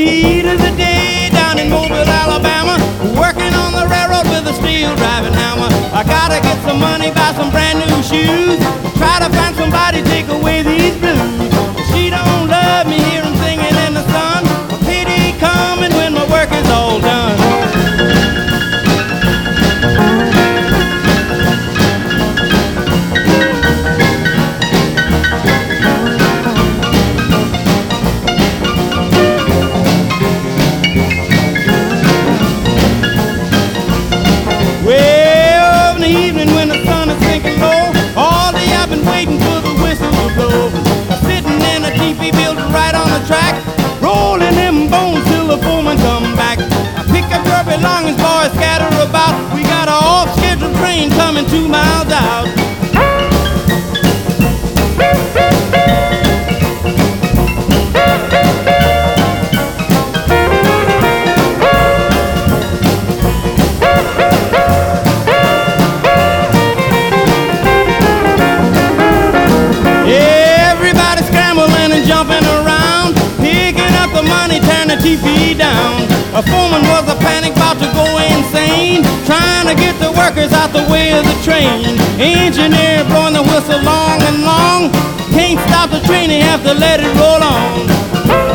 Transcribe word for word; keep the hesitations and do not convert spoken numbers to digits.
heat of the day down in Mobile, Alabama, working on the railroad with a steel driving hammer. I gotta get some money, buy some brand new shoes, try to find somebody take away these blues. She don't love me, hear 'em singing in the sun. A pity coming when my work is all done. Well, in the evening when the sun is sinking low, all day I've been waiting for the whistle to blow. Sitting in a teepee built right on the track, rolling them bones till the foreman come back. I pick up your belongings, boys, scatter about. We got a off-scheduled train coming two miles out. Everybody scrambling and jumping around, picking up the money, tearing the T V down. A foreman was a panic, about to go insane, trying to get the workers out the way of the train. Engineer blowing the whistle long and long, can't stop the train, they have to let it roll on.